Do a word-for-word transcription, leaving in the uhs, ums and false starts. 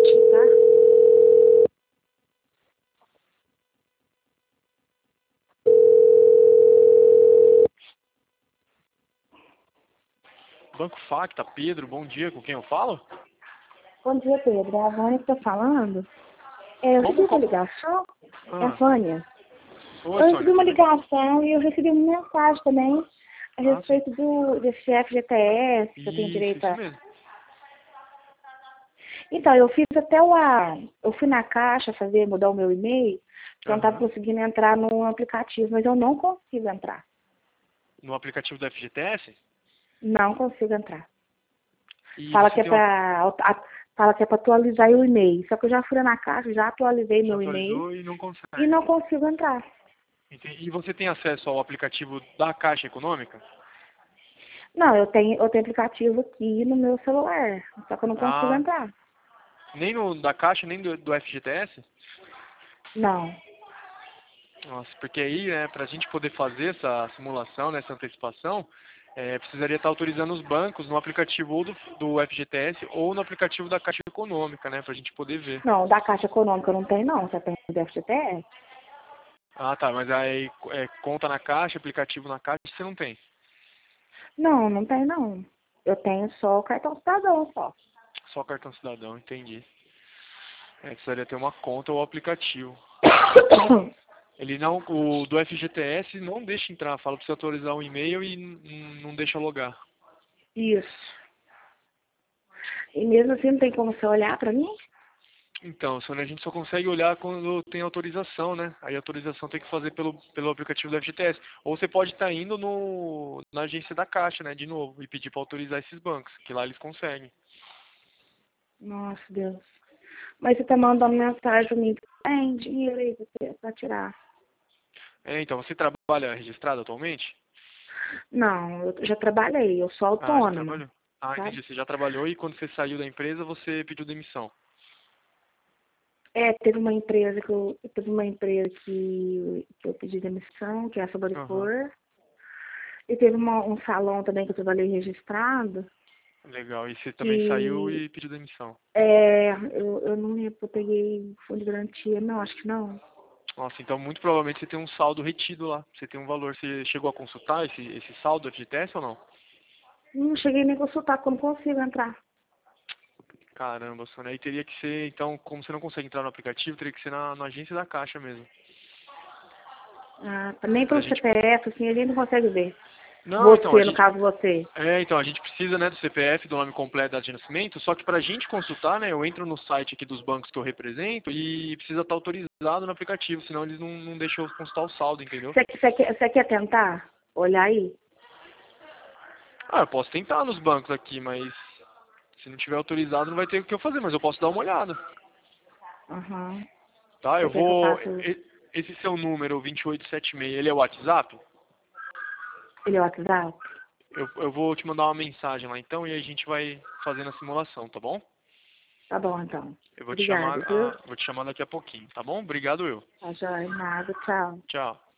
minutinho, tá? Banco Facta, Pedro, bom dia, com quem eu falo? Bom dia, Pedro. É a Vânia que tá falando. É, eu Como, recebi uma como? ligação. É a Ah, Vânia. oi, Eu Sônia, recebi uma tudo bem? ligação e eu recebi uma mensagem também a Ah, sim. respeito do, desse F G T S, que eu tenho Isso, direito isso a... mesmo. Então, eu fiz até o... A, eu fui na caixa fazer, mudar o meu e-mail, porque eu não estava Aham. conseguindo entrar no aplicativo, mas eu não consigo entrar. No aplicativo do F G T S? Não consigo entrar. E Fala você que é tem uma... pra, a- fala que é pra atualizar o e-mail. Só que eu já fui na caixa, já atualizei Já meu e-mail atualizou e não e consegue. não consigo entrar. Entendi. E você tem acesso ao aplicativo da Caixa Econômica? Não, eu tenho, eu tenho aplicativo aqui no meu celular, só que eu não consigo Ah, entrar. nem no da Caixa, nem do, do F G T S? Não. Nossa, porque aí, né, pra gente poder fazer essa simulação, né, essa antecipação, é, precisaria estar autorizando os bancos no aplicativo ou do, do F G T S ou no aplicativo da Caixa Econômica, né, pra gente poder ver. Não, da Caixa Econômica eu não tenho não, só tem do F G T S. Ah, tá, mas aí é, conta na Caixa, aplicativo na Caixa, você não tem. Não, não tem não. Eu tenho só o cartão cidadão só. Só cartão cidadão, entendi. É, precisaria ter uma conta ou aplicativo. Ele não, o do F G T S não deixa entrar, fala pra você atualizar o e-mail e n- não deixa logar. Isso. E mesmo assim não tem como você olhar pra mim? Então, Sônia, a gente só consegue olhar quando tem autorização, né? Aí a autorização tem que fazer pelo, pelo aplicativo do F G T S. Ou você pode estar indo no, na agência da Caixa, né, de novo, e pedir para autorizar esses bancos, que lá eles conseguem. Nossa, Deus. Mas você tá mandando mensagem pra mim, tem dinheiro aí pra você- pra tirar. É, então, você trabalha registrado atualmente? Não, eu já trabalhei, eu sou Ah, já autônoma, trabalhou. Ah, sabe? entendi. Você já trabalhou e quando você saiu da empresa, você pediu demissão. É, teve uma empresa que eu, teve uma empresa que, que eu pedi demissão, que é a Aham. Saboricor. E teve uma, um salão também que eu trabalhei registrado, Legal. E você também saiu que e pediu demissão. é, eu, eu não lembro, eu peguei fundo de garantia, não, acho que não. Nossa, então muito provavelmente você tem um saldo retido lá. Você tem um valor. Você chegou a consultar esse, esse saldo do F G T S ou não? Não cheguei nem a consultar, porque eu não consigo entrar. Caramba, Sônia. Aí teria que ser, então, como você não consegue entrar no aplicativo, teria que ser na, na agência da Caixa mesmo. Ah, nem Pra pelo gente. C P F, assim, a gente não consegue ver. Não, então, a Você, no gente. caso você. É, então, a gente precisa, né, do C P F, do nome completo da de nascimento, só que pra gente consultar, né, eu entro no site aqui dos bancos que eu represento e precisa estar autorizado no aplicativo, senão eles não, não deixam eu consultar o saldo, entendeu? Você, você, quer, você quer tentar? Olhar aí? Ah, eu posso tentar nos bancos aqui, mas se não tiver autorizado não vai ter o que eu fazer, mas eu posso dar uma olhada, Aham. tá? Eu Você quer que eu vou... faça? e- Esse seu número, vinte e oito setenta e seis, ele é o WhatsApp? Ele é o WhatsApp? Eu, eu vou te mandar uma mensagem lá então e a gente vai fazendo a simulação, tá bom? Tá bom, então. Eu vou te Obrigada, chamar, viu? ah, vou te chamar daqui a pouquinho, tá bom? Obrigado eu. Tá joia, nada, tchau. Tchau.